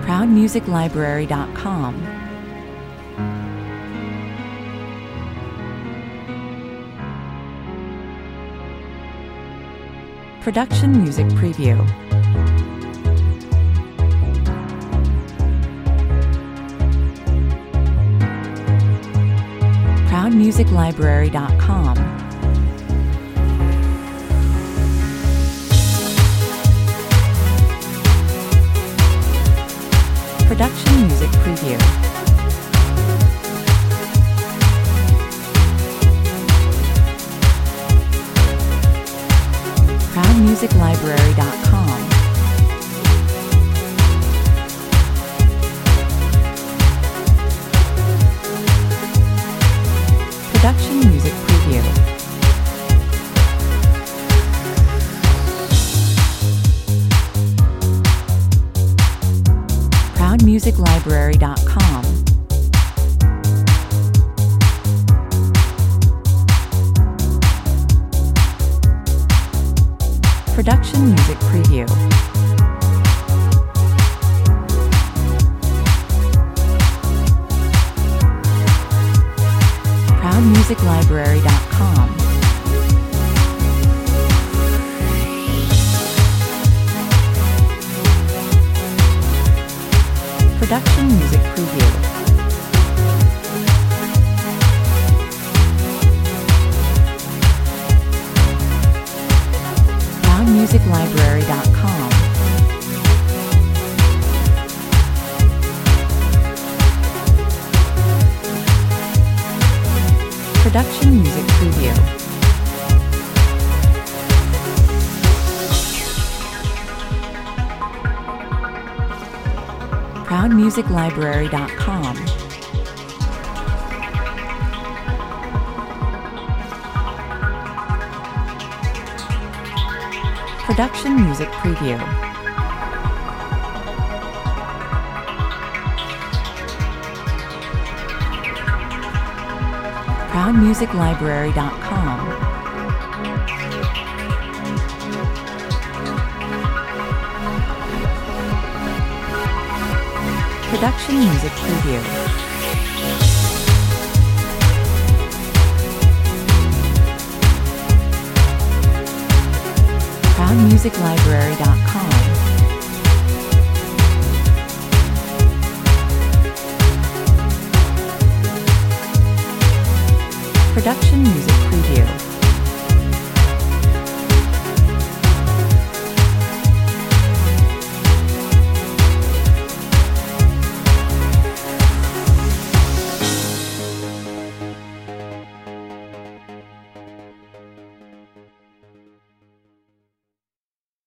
ProudMusicLibrary.com. Production Music Preview. ProudMusicLibrary.com. Production Music Preview. ProudMusicLibrary.com. Production Music Preview. ProudMusicLibrary.com. Production Music Preview. ProudMusicLibrary.com. Production Music Preview. ProudMusicLibrary.com. Production Music Preview. ProudMusicLibrary.com. Production Music Preview. ProudMusicLibrary.com. Production Music Preview. ProudMusicLibrary.com. Production Music Preview.